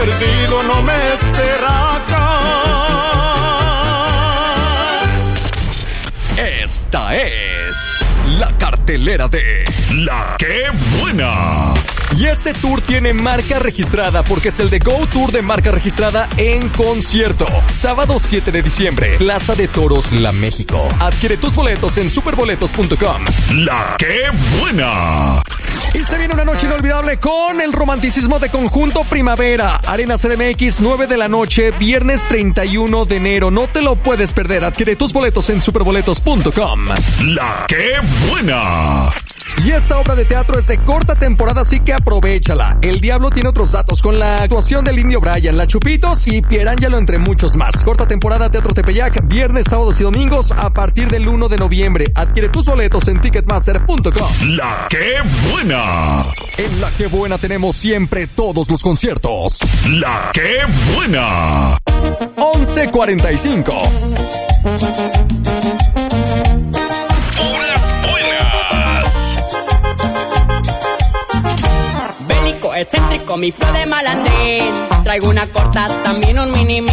perdido no me espera acá. Esta es la cartelera de La Qué Buena. Y este tour tiene marca registrada porque es el de Go Tour de marca registrada en concierto. Sábado 7 de diciembre, Plaza de Toros, La México. Adquiere tus boletos en superboletos.com. La Qué Buena. Y se viene una noche inolvidable con el romanticismo de Conjunto Primavera. Arena CDMX, 9 de la noche, viernes 31 de enero. No te lo puedes perder. Adquiere tus boletos en superboletos.com. La Qué Buena. Y esta obra de teatro es de corta temporada, así que aprovéchala. El Diablo tiene otros datos con la actuación del Indio Bryan, La Chupitos y Pierangelo, entre muchos más. Corta temporada Teatro Tepeyac, viernes, sábados y domingos a partir del 1 de noviembre. Adquiere tus boletos en ticketmaster.com. La Qué Buena. En La Qué Buena tenemos siempre todos los conciertos. La Qué Buena. 11:45. Excéntrico, mi flow de malandrín. Traigo una corta, también un mini